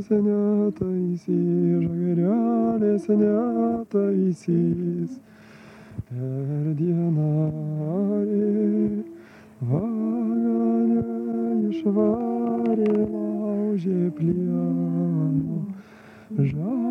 netaisys, žagrelės netaisys. Per dieną vaganę išvarė, laužė plieno,